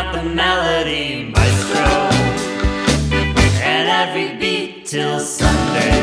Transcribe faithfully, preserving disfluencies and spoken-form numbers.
out the melody, maestro, and every beat till Sunday.